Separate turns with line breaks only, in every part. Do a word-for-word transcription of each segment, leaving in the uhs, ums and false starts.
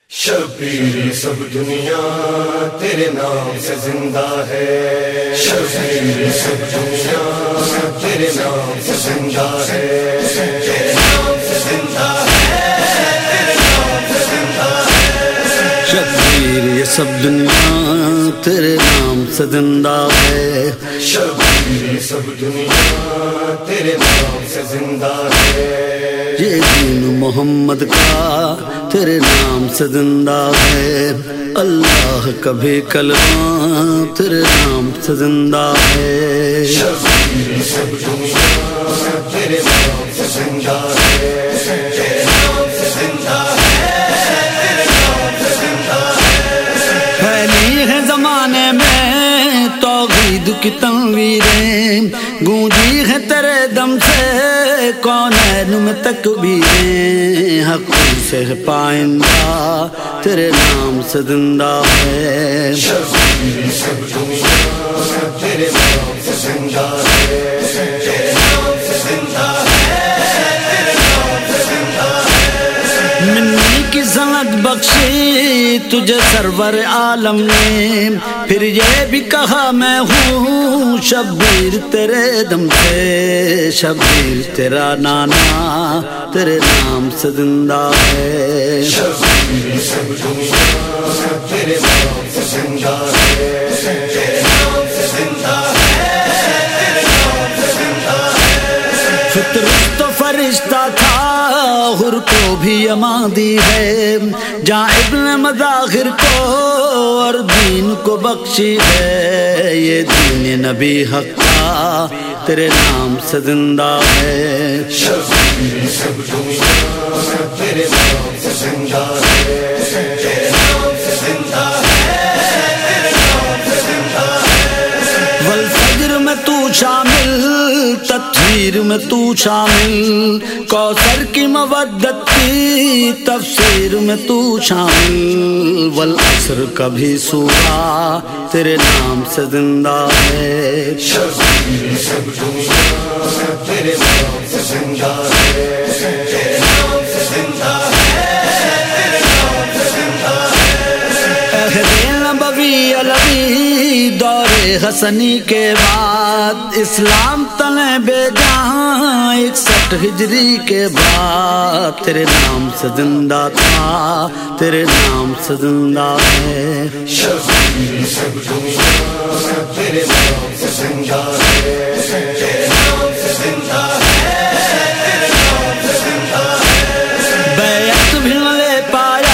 شبیر سب دنیا تیرے نام سے زندہ ہے، شبیر سب دنیا تیرے نام سے زندہ ہے، تیرے نام سے زندہ ہے، تیرے نام سے زندہ ہے۔
شبیر یہ سب دنیا تیرے نام سے زندہ ہے،
شبیر سب دنیا تیرے نام سے زندہ ہے،
یہ دین محمد کا تیرے نام سے زندہ ہے، اللہ کا بھی کلمہ تیرے نام سے زندہ ہے۔
شبیر سب دنیا تیرے نام سے زندہ ہے، تیرے نام سے زندہ ہے، تیرے نام سے زندہ ہے۔
پھیلی ہے زمانے میں توحید کی تنویریں، گونجی ہے تیرے دم سے کونین میں تکبیریں، حق سے پائندہ تیرے نام سے زندہ ہے۔
شبیر سب دنیا تیرے نام سے زندہ ہے، تیرے نام سے زندہ ہے، تیرے نام سے زندہ ہے۔
منی کی سند بخشی تجھے سرور عالم نے، پھر یہ بھی کہا میں ہوں شبیر تیرے دم سے، شبیر تیرا نانا تیرے نام سے زندہ ہے۔
شبیر سب دنیا تیرے نام سے زندہ ہے، تیرے نام سے زندہ ہے، تیرے نام سے زندہ ہے۔
فطرت تو فرشتہ تھا حر کو بھی امان دی ہے، جہاں ابن مظاہر کو اور دین کو بخشی ہے، یہ دین نبی حق کا تیرے نام سے زندہ ہے۔
شبیر سب دنیا تیرے نام سے زندہ ہے، تیرے نام سے زندہ ہے، تیرے نام سے زندہ ہے۔
والفجر میں تو شامل، تطہیر میں تو شامل، کوثر کی مودت کی تفسیر میں تو شامل، والعصر کا بھی سورہ تیرے نام سے زندہ ہے۔
شبیر سب دنیا تیرے نام سے زندہ ہے، تیرے نام سے زندہ ہے، تیرے نام سے زندہ ہے۔
عہد نبوی علوی دور حسنی کے بعد، اسلام تنے بے جہاں اکسٹھ ہجری کے بعد، تیرے نام سے زندہ تھا تیرے نام سے زندہ ہے۔
شبیر سب دنیا تیرے نام سے زندہ ہے، تیرے نام سے زندہ ہے، تیرے نام سے زندہ ہے۔
بیعت بھی نہ لے پایا،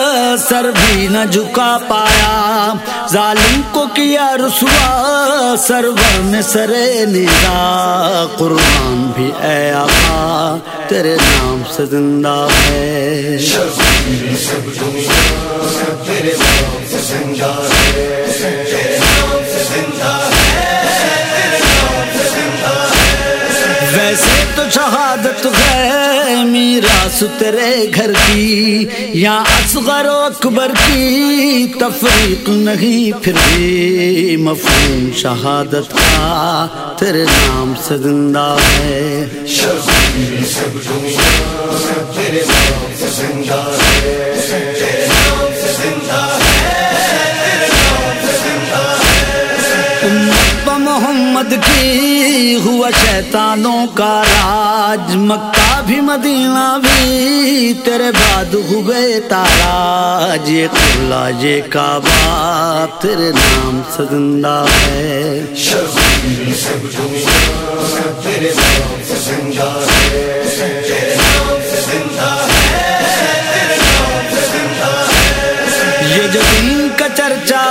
سر بھی نہ جھکا پایا، ظالم کو کیا رسوا سرور نے سرے ندا، قربان بھی اے آقا تیرے نام سے زندہ ہے۔
شبیر سب دنیا تیرے نام سے زندہ ہے، تیرے نام سے زندہ ہے، تیرے نام سے زندہ ہے۔
ویسے تو شہادت ہے میراث تیرے گھر کی، یا اصغر و اکبر کی تفریق نہیں، پھر بھی مفہوم شہادت کا تیرے نام سے زندہ ہے۔
شبیر سب دنیا تیرے نام سے زندہ ہے، تیرے نام سے زندہ ہے، تیرے نام سے زندہ ہے۔
امت محمد کی ہوا شیطانوں کا راج، مکہ بھی مدینہ بھی تیرے بعد ہوئے تاراج، یہ قبلہ یہ کعبہ تیرے نام سے زندہ ہے۔
شبیر سب دنیا تیرے نام سے زندہ ہے، تیرے نام سے زندہ ہے، تیرے نام سے زندہ ہے۔
یہ جو دین کا چرچا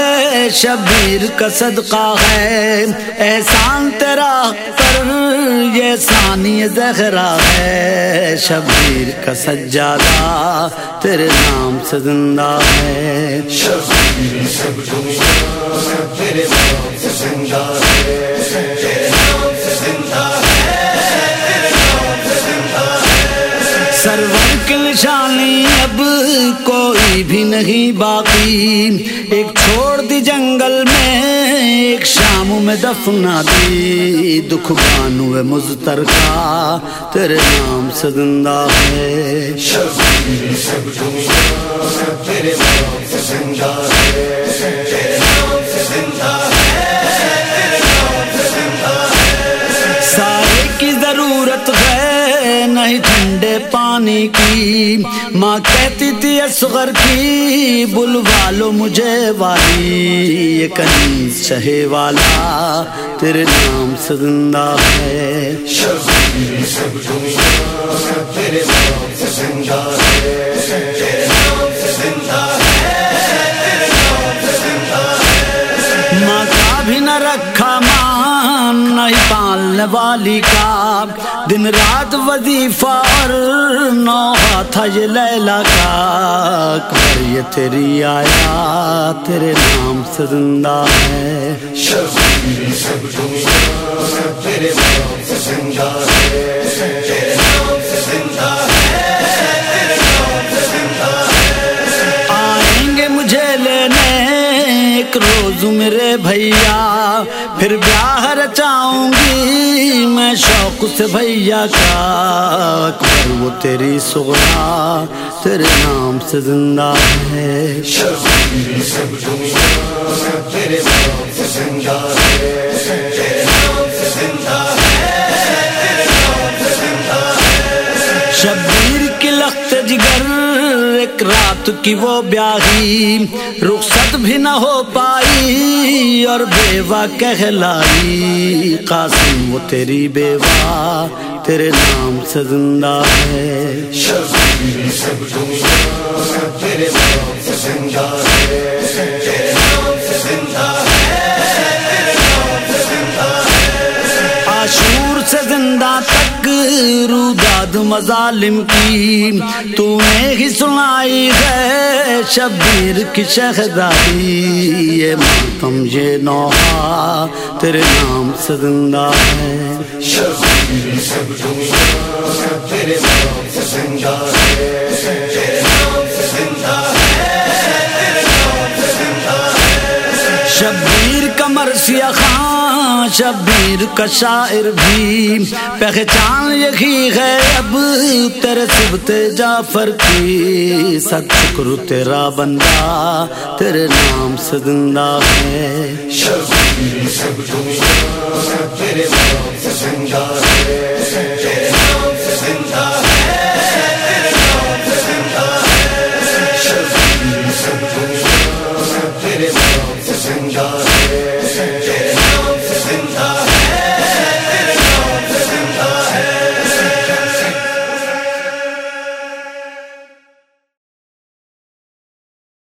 ہے شبیر کا صدقہ ہے، احسان تیرا پر یہ ثانی زہرا ہے، شبیر کا سجادہ تیرے نام سے زندہ ہے۔
شبیر سب دنیا تیرے نام سے زندہ ہے، تیرے نام سے زندہ ہے، تیرے نام سے زندہ ہے۔
سرور کی نشانی اب کوئی بھی نہیں باقی، ایک چھوڑ دی جنگل میں ایک شام میں دفنا دی، دکھ بانو مضطر کا تیرے نام سے زندہ ہے،
شبیر سب دنیا تیرے نام سے زندہ ہے، تیرے نام سے زندہ ہے، تیرے نام سے زندہ ہے،
سارے کی ضرورت ہے نہیں ٹھنڈے پانی کی، ماں کہتی تھی اصغر کی بلوا لو مجھے والی، یہ کنیز شہے والا تیرے نام سے زندہ ہے،
شبیر سب دنیا تیرے نام سے زندہ ہے، تیرے نام سے زندہ ہے، تیرے نام سے زندہ ہے،
ماں کا بھی نہ رکھا مان نہیں پالنے والی کا، دن رات وظیفہ اور نوحہ تھا یہ لیلا کا، اکبر یہ تیری آیا تیرے نام سے زندہ ہے،
شبیر سب دنیا تیرے نام سے زندہ ہے، تیرے نام سے زندہ ہے، تیرے نام سے زندہ ہے،
آئیں گے مجھے لینے ایک روز میرے بھیا، پھر بیاہ رچاؤں گی میں شوق سے بھیا کا، اکبر وہ تیری صغرا تیرے نام سے زندہ ہے،
شبیر سب دنیا تیرے نام سے زندہ ہے، تیرے نام سے زندہ ہے، تیرے نام سے زندہ ہے،
شبیر کی لخت جگر ایک رات کی وہ بیاہی، رخصت بھی نہ ہو پائی اور بیوہ کہلائی، قاسم وہ تیری بیوہ تیرے نام سے زندہ ہے،
شبیر سب دنیا تیرے نام سے زندہ ہے، تیرے نام سے زندہ ہے، تیرے نام سے زندہ ہے،
عاشور سے زندہ تک روداد مظالم کی تو نے ہی سنائی ہے، شبیر کی شہزادی یہ ماتم یہ نوحہ تیرے نام سے زندہ ہے،
شبیر سب دنیا تیرے نام سے زندہ ہے، تیرے نام سے زندہ ہے، تیرے نام سے زندہ ہے،
شبیر کا مرثیہ خان شبیر کا شاعر بھی پہچان یہی ہے اب تیرے صبت جعفر کی، سچ شکر تیرا بندہ تیرے نام سے زندہ ہے،
شبیر سب دنیا تیرے نام سے زندہ ہے، تیرے نام سے زندہ